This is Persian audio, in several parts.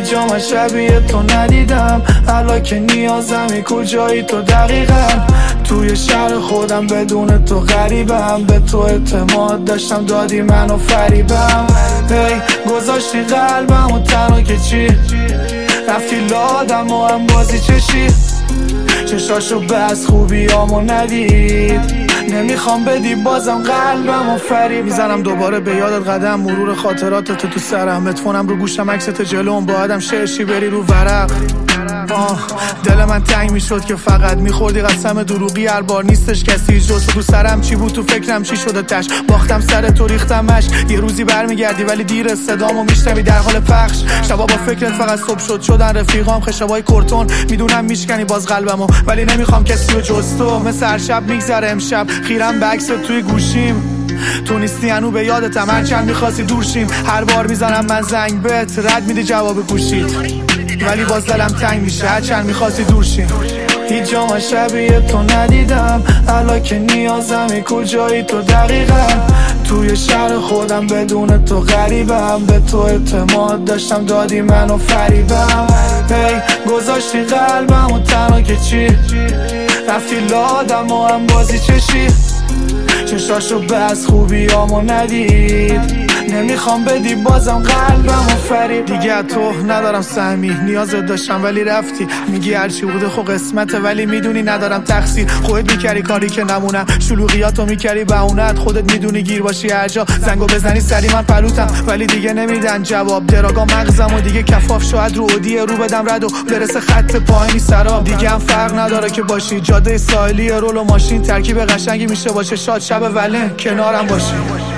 جا من شبیه تو ندیدم، الان که نیازمی کجایی تو دقیقا؟ توی شهر خودم بدون تو غریبم، به تو اعتماد داشتم دادی منو فریبم. هی گذاشتی قلبم و تنها که چی رفتی لادم و هم بازی چشی، چشاشو بس خوبیامو ندید، نمیخوام بدی بازم قلبم و فریب. میزنم دوباره به یادت قدم، مرور خاطرات تو سرم، اتفونم رو گوشم عکست جلوم، با آدم شعرشی بری رو ورق. دل من تنگ میشد که فقط میخوردی قسم دروغی، هر بار نیستش کسی جز تو سرم. چی بود تو فکرم چی شده تش، باختم سر تو ریختمش. یه روزی برمیگردی ولی دیر، صدامو میشنوی در حال پخش. شبا با فکرت فقط صبح شدن رفیقام، خشبای کورتون میدونم میشکنی باز قلبمو، ولی نمیخوام کسی رو جز تو. مثل هر شب میگذره امشب، خیرم به عکست توی گوشیم، تو نیستی هنو به یادتم، هرچند میخواستی دور شیم. هر بار میزنم من زنگ بهت، رد میدی جواب گوشید، ولی باز دلم تنگ میشه هرچند میخواستی دور شیم. هیچ جا من شبیه تو ندیدم، الان که نیازمی کجایی تو دقیقا؟ توی شهر خودم بدون تو غریبم، به تو اعتماد داشتم دادی منو فریبم. هی گذاشتی قلبم و تنها که چی رفتی لادم و هم بازی چشی، چشاشو بس خوبیامو ندید، نمیخوام بدی بازم قلبم و فریب. دیگه تو ندارم سهمی، نیازت داشتم ولی رفتی، میگی هرچی بوده خب قسمته، ولی میدونی ندارم تقصیر. خودت میکردی کاری که نمونم، شلوغیاتو میکردی بهونت، خودت میدونی گیر باشی هر جا زنگو بزنی سری من پلوتم، ولی دیگه نمیدن جواب. دراگا مغزم و دیگه کفاف، شاید رو اودیه رو بدم رد و برسه خط پایینی سراب. دیگه هم فرق نداره که باشی جاده ساحلی، رول و ماشین ترکیب قشنگی میشه باشه، شاد شب ولن کنارم باشی.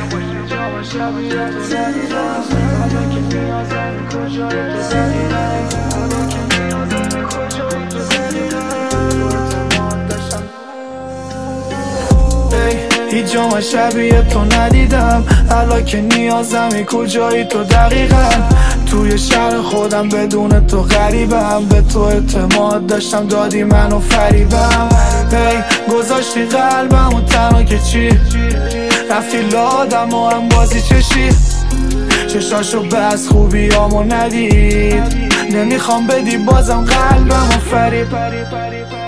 هیچ جا من شبیه تو ندیدم، الان که نیازمی کجایی تو دقیقا؟ توی شهر خودم بدون تو غریبم، به تو اعتماد داشتم دادی منو فریبم. هی گذاشتی قلبم و تنها که چی رفتی لادم و هم بازی چشی، چشاشو بس خوبیامو ندید، نمیخوام بدی بازم قلبم و فریب.